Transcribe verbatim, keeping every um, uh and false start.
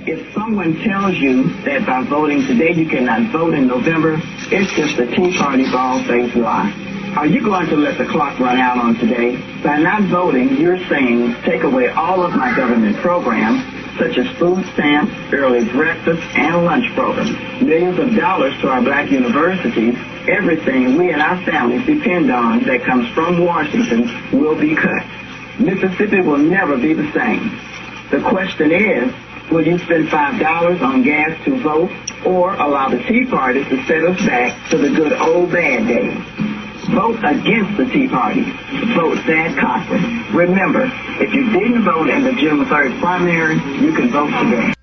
If someone tells you that by voting today you cannot vote in November, it's just a Tea Party bald-faced lie. Are you going to let the clock run out on today? By not voting, you're saying take away all of my government programs, such as food stamps, early breakfast, and lunch programs. Millions of dollars to our black universities, everything we and our families depend on that comes from Washington will be cut. Mississippi will never be the same. The question is, will you spend five dollars on gas to vote or allow the Tea Party to set us back to the good old bad days? Vote against the Tea Party. Vote Thad Cochran. Remember, if you didn't vote in the June third primary, you can vote today.